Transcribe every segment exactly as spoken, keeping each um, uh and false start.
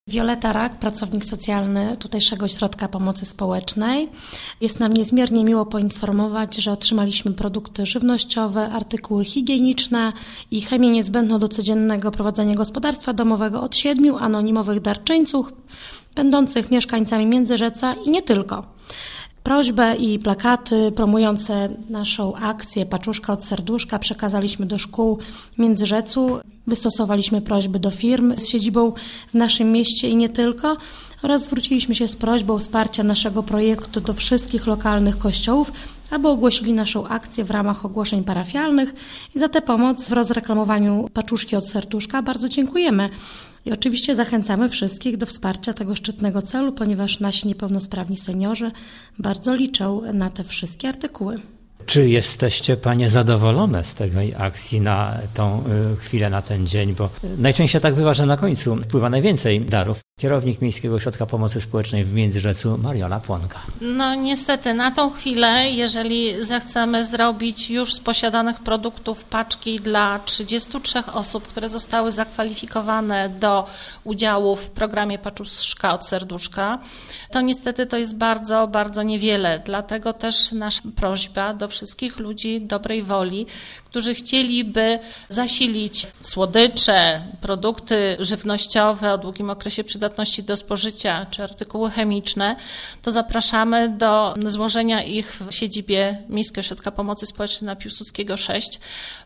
Wioleta Rak, pracownik socjalny tutejszego Ośrodka Pomocy Społecznej. Jest nam niezmiernie miło poinformować, że otrzymaliśmy produkty żywnościowe, artykuły higieniczne i chemię niezbędną do codziennego prowadzenia gospodarstwa domowego od siedmiu anonimowych darczyńców, będących mieszkańcami Międzyrzeca i nie tylko. Prośbę i plakaty promujące naszą akcję Paczuszka od serduszka przekazaliśmy do szkół w Międzyrzecu. Wystosowaliśmy prośby do firm z siedzibą w naszym mieście i nie tylko oraz zwróciliśmy się z prośbą wsparcia naszego projektu do wszystkich lokalnych kościołów, aby ogłosili naszą akcję w ramach ogłoszeń parafialnych i za tę pomoc w rozreklamowaniu Paczuszki od serduszka bardzo dziękujemy. I oczywiście zachęcamy wszystkich do wsparcia tego szczytnego celu, ponieważ nasi niepełnosprawni seniorzy bardzo liczą na te wszystkie artykuły. Czy jesteście Panie zadowolone z tej akcji na tą y, chwilę, na ten dzień? Bo najczęściej tak bywa, że na końcu wpływa najwięcej darów. Kierownik Miejskiego Ośrodka Pomocy Społecznej w Międzyrzecu, Mariola Płonka. No niestety, na tą chwilę, jeżeli zechcemy zrobić już z posiadanych produktów paczki dla trzydziestu trzech osób, które zostały zakwalifikowane do udziału w programie Paczuszka od serduszka, to niestety to jest bardzo, bardzo niewiele. Dlatego też nasza prośba do wszystkich ludzi dobrej woli, którzy chcieliby zasilić słodycze, produkty żywnościowe o długim okresie przydatności do spożycia czy artykuły chemiczne, to zapraszamy do złożenia ich w siedzibie Miejskiego Ośrodka Pomocy Społecznej na Piłsudskiego sześć,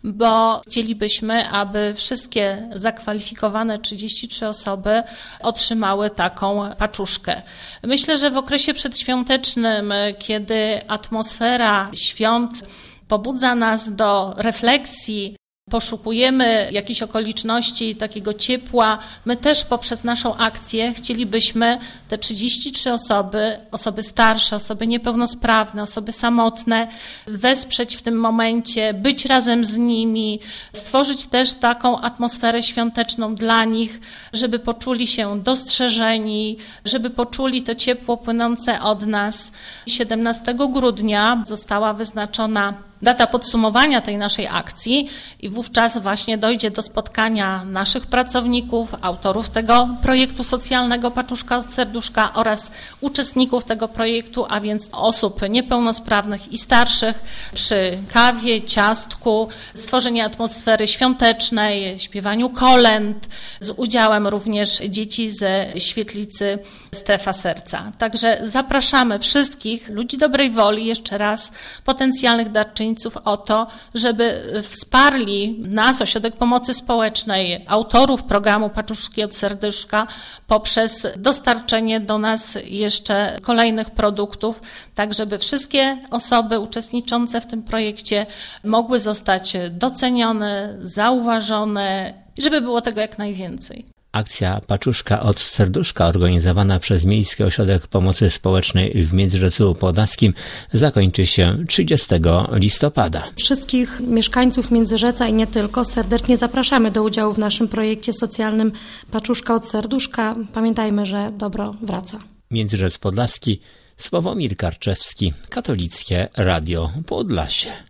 bo chcielibyśmy, aby wszystkie zakwalifikowane trzydzieści trzy osoby otrzymały taką paczuszkę. Myślę, że w okresie przedświątecznym, kiedy atmosfera świąt pobudza nas do refleksji, poszukujemy jakichś okoliczności takiego ciepła. My też poprzez naszą akcję chcielibyśmy te trzydzieści trzy osoby, osoby starsze, osoby niepełnosprawne, osoby samotne, wesprzeć w tym momencie, być razem z nimi, stworzyć też taką atmosferę świąteczną dla nich, żeby poczuli się dostrzeżeni, żeby poczuli to ciepło płynące od nas. siedemnastego grudnia została wyznaczona data podsumowania tej naszej akcji i wówczas właśnie dojdzie do spotkania naszych pracowników, autorów tego projektu socjalnego Paczuszka od serduszka oraz uczestników tego projektu, a więc osób niepełnosprawnych i starszych przy kawie, ciastku, stworzenie atmosfery świątecznej, śpiewaniu kolęd, z udziałem również dzieci ze świetlicy Strefa Serca. Także zapraszamy wszystkich ludzi dobrej woli, jeszcze raz potencjalnych darczyńców, o to, żeby wsparli nas, Ośrodek Pomocy Społecznej, autorów programu Paczuszki od serduszka poprzez dostarczenie do nas jeszcze kolejnych produktów, tak żeby wszystkie osoby uczestniczące w tym projekcie mogły zostać docenione, zauważone, żeby było tego jak najwięcej. Akcja Paczuszka od serduszka, organizowana przez Miejski Ośrodek Pomocy Społecznej w Międzyrzecu Podlaskim, zakończy się trzydziestego listopada. Wszystkich mieszkańców Międzyrzeca i nie tylko serdecznie zapraszamy do udziału w naszym projekcie socjalnym Paczuszka od serduszka. Pamiętajmy, że dobro wraca. Międzyrzec Podlaski, Sławomir Karczewski, Katolickie Radio Podlasie.